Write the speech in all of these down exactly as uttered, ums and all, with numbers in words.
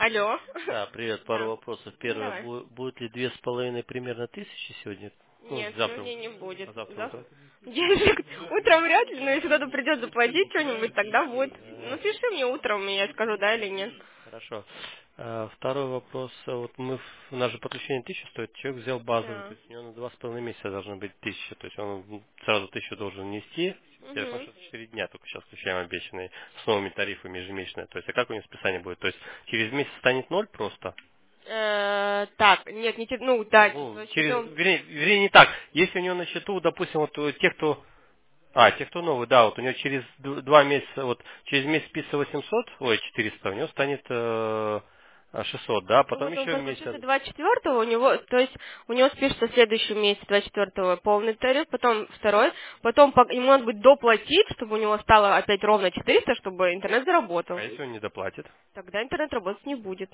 Алло. Да, привет, пару Да. вопросов. Ну, Первое, давай. бу- будет ли две с половиной примерно тысячи сегодня? Ну, Нет, завтра. сегодня не будет. А завтра Завтра. утром? Денег утром вряд ли, но если кто-то придет заплатить что-нибудь, тогда будет. Ну, Э, пиши мне утром, и я скажу, да или нет. Хорошо. А, Второй вопрос. А Вот мы, в- у нас же подключение тысяча стоит, человек взял базовый, то Да. есть у него на два с половиной месяца должно быть тысяча, то есть он сразу тысячу должен нести. Дело в том, Угу. что это четыре дня, только сейчас включаем обещанные с новыми тарифами ежемесячные. То есть, а как у него списание будет? То есть через месяц станет ноль просто? Э, так, нет, не те, ну, да, Ну, значит, через, потом... вернее, вернее, не так. Если у него на счету, допустим, вот э, те, кто, а, те, кто новый, да, вот у него через д- два месяца, вот через месяц списывается восемьсот, ой, четыреста, у него станет э, шестьсот, да, потом Вот он еще месяц. подключился двадцать четвёртого, у него, то есть у него спишется следующий месяц, двадцать четвёртого полный тариф, потом второй, потом по- ему надо будет доплатить, чтобы у него стало опять ровно четыреста, чтобы интернет А заработал. если он не доплатит? Тогда интернет работать не будет,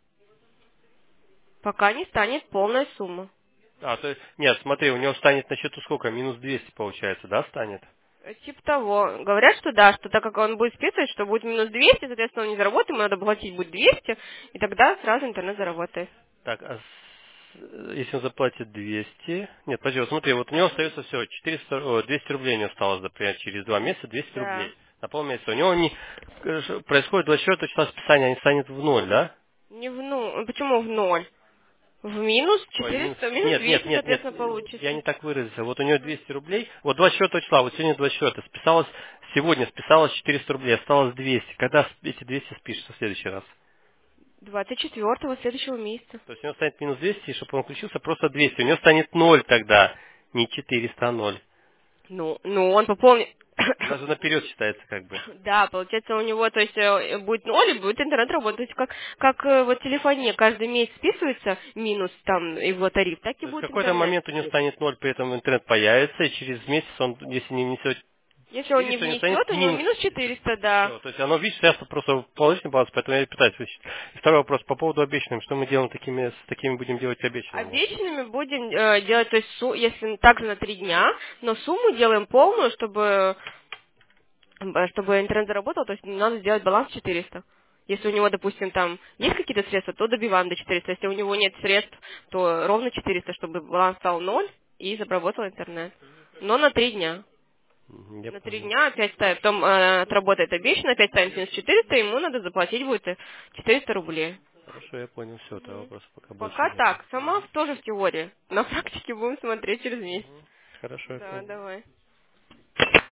пока не станет полная сумма. А, то есть, нет, смотри, у него станет на счету сколько? Минус двести получается, да, станет? Э, Типа того. Говорят, что да, что так как он будет списывать, что будет минус двести, соответственно, он не заработает, ему надо платить будет двести, и тогда сразу интернет заработает. Так, а с- если он заплатит двести... Нет, подожди, вот смотри, вот у него остается все, четыреста, о, двести рублей у него осталось, например, через два месяца двести Да. рублей. На полмесяца. У него не, э, ш- происходит двадцать четвёртого числа списания, они станет в ноль, да? Не в ну, почему в ноль? В минус Ой, минус... четыреста, минус Нет, нет, двести, нет, нет, соответственно, я получится. не так выразился. Вот у него двести рублей, вот двадцать четвёртого числа, вот сегодня двадцать четвёртое, списалось, сегодня списалось четыреста рублей, осталось двести. Когда с- эти двести спишется в следующий раз? двадцать четвёртого следующего месяца. То есть у него станет минус двести, и чтобы он включился, просто двести. У него станет ноль тогда, не четыреста, а ноль. Ну, ну, он пополнит... У нас же наперед считается как бы. Да, получается у него, то есть э, будет ноль и будет интернет работать. То есть как, как э, вот телефония каждый месяц списывается минус там его тариф, так и То есть в будет какой-то интернет. момент у него станет ноль, при этом интернет появится, и через месяц он, если не внесет Если он не четыреста, у него станет внесет, у него минус минус четыреста. четыреста, да. Все, то есть оно, видишь, сейчас просто положительный баланс, поэтому я и пытаюсь вычислить. И второй вопрос по поводу обещанным. Что мы делаем такими, с такими будем делать обещанными? Обещанными будем э, делать, то есть, су- если также на три дня, но сумму делаем полную, чтобы, э, чтобы интернет заработал, то есть надо сделать баланс четыреста. Если у него, допустим, там есть какие-то средства, то добиваем до четырёхсот. Если у него нет средств, то ровно четыреста, чтобы баланс стал ноль и заработал интернет. Но на три дня. Мгм, я На три понял. дня опять ставим, потом э, отработает обещанно, опять ставим минус четыреста, ему надо заплатить будет э, четыреста рублей. Хорошо, я понял. Все, это Мгм. вопросов пока больше Пока нет. так. Сама тоже в теории. На практике будем смотреть через месяц. Хорошо, я Да, понял. давай.